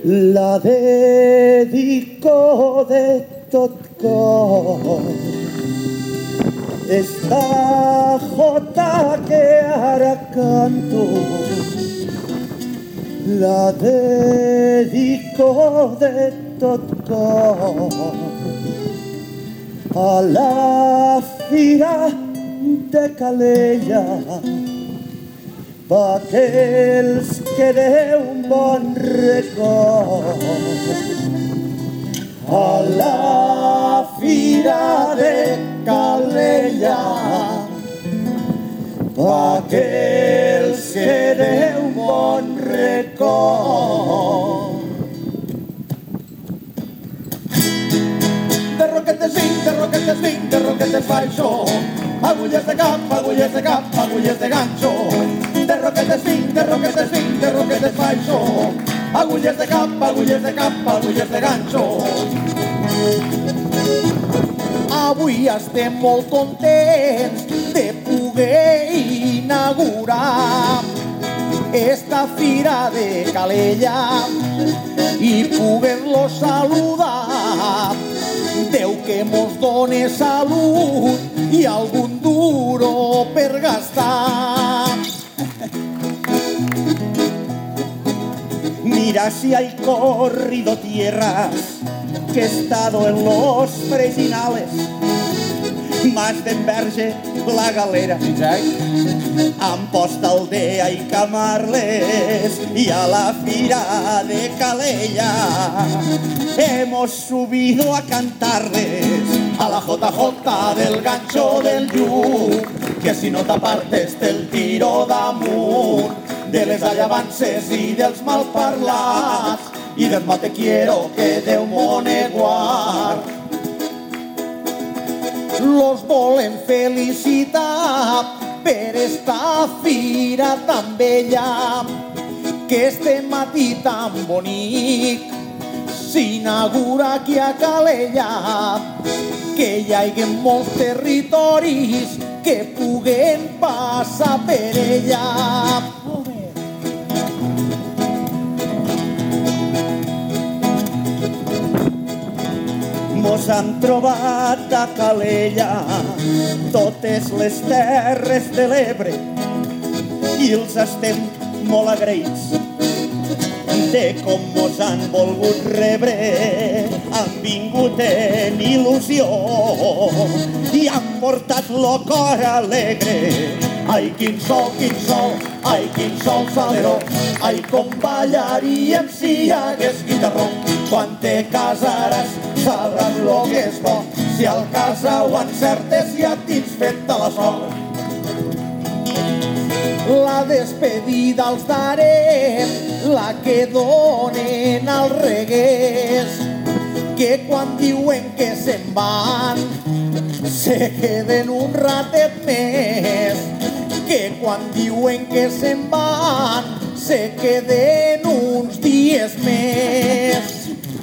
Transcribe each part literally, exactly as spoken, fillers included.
La dedico de tot cor. Esta jota que ara canto la dedico de tot cor a la fira de Calella, perquè els quede un bon record. A la fira de Calella, perquè els quede un bon record. De roquetes vinc, de roquetes vinc, de roquetes baixo, agulles de cap, agulles de cap, agulles de ganxo. De roquetes vinc, de roquetes vinc, de roquetes baixo, agulles de cap, agulles de cap, agulles de ganxo. Avui estem molt contents de poder inaugurar esta fira de Calella i poder-lo saludar. Déu que mos done salut i algun duro per gastar. Mira si hay corrido tierras, que he estado en los fresinales, más de enverge la galera, Amposta, Aldea y Camarles, y a la fira de Calella hemos subido a cantarles a la J J del gancho del lluc, que si no t'apartes el tiro damunt de les allavances i dels malparlats i del mal te quiero que Déu mone guard. Los volem felicitar per esta fira tan bella, que este matí tan bonic s'inaugura aquí a Calella, que hi hagi molts territoris que puguen passar per ella. Mos han trobat a Calella totes les terres de l'Ebre i els estem molt agraïts de com mos han volgut rebre. Han vingut en il·lusió i han portat lo cor alegre. Ai, quin sol, quin sol, ai, quin sol saleró, ai, com ballaríem si hi hagués guitarró. Quan te casaràs sabràs lo que és bo, si al casa ho encertes ja tens feta la sort. La despedida els darem, la que donen als reguers, que quan diuen que se'n van, se queden un ratet més, que quan diuen que se'n van, se queden uns dies més.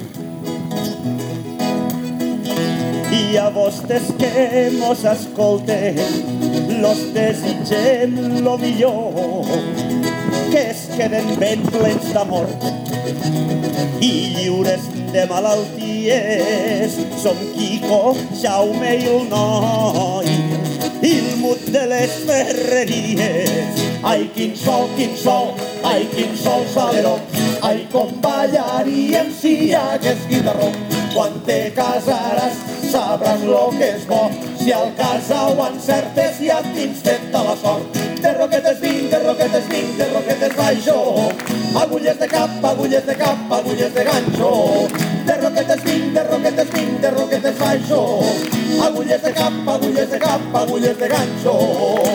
I a vostès que mos escolten, los desitgem lo millor, que es queden ben plens d'amor i lliures de malalties. Som Quico, Jaume i el noi, i el mut de les ferreries. Ai, quin sol, quin sol, ai, quin sol saleró, ai, com ballaríem si hi hagués guitarró. Quan te casaràs sabràs lo que és bo, si al casa ho encertes ja tens feta la sort. De roquetes vinc, de roquetes vinc, de roquetes baixo, agulles de cap, agulles de cap, agulles de ganxo. De roquetes vinc, de roquetes vinc, de roquetes baixo, agulles de cap, agulles de cap, agulles de ganxo.